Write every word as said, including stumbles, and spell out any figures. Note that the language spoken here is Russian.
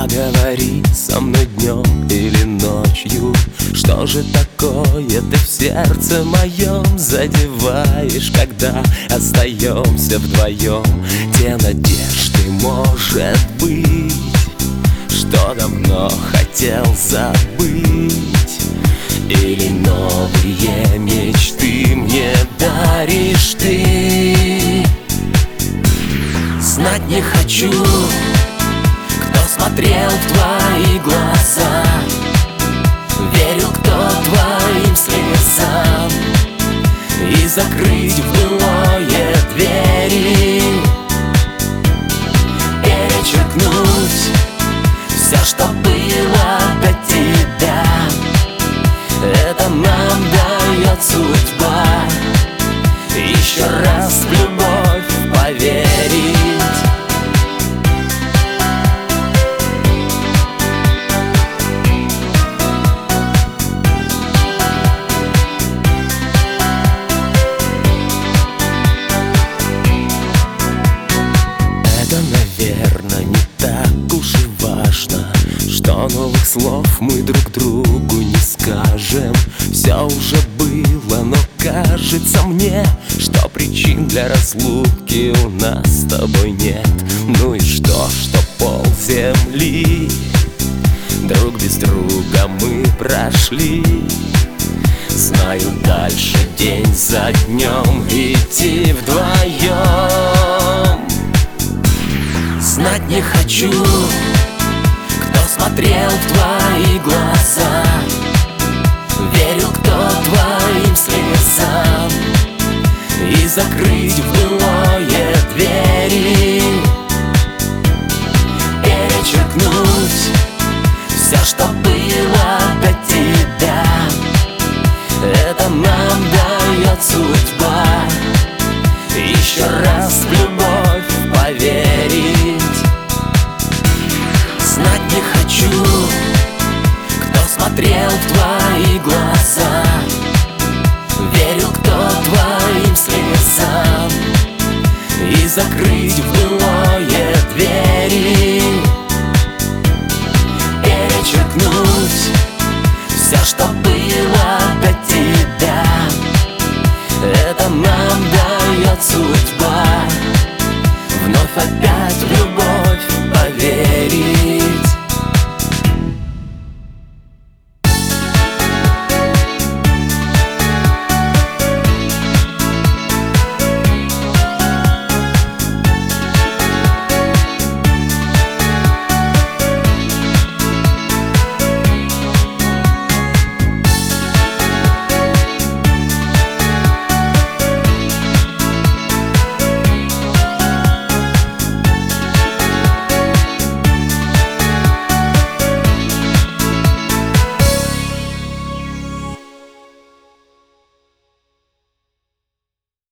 Поговори со мной днем или ночью. Что же такое ты в сердце моем задеваешь, когда остаемся вдвоем? Те надежды, может быть, что давно хотел забыть, или новые мечты мне даришь ты. Знать не хочу, кто смотрел в твои глаза, верил кто твоим слезам, и закрыть в былое двери, перечеркнуть все, что было до тебя. Это нам дает судьба, еще раз в любовь поверить. Наверное, не так уж и важно, что новых слов мы друг другу не скажем. Все уже было, но кажется мне, что причин для разлуки у нас с тобой нет. Ну и что, что пол земли друг без друга мы прошли. Знаю, дальше день за днем идти вдвоем. Знать не хочу, кто смотрел в твои глаза, верил кто твоим слезам, и закрыть в былое двери, перечеркнуть все, что было до тебя. Это нам дает судьба, еще раз в любовь поверить. Знать не хочу, кто смотрел в твои глаза, верил кто твоим слезам, и закрыть в былое двери, перечеркнуть все, что было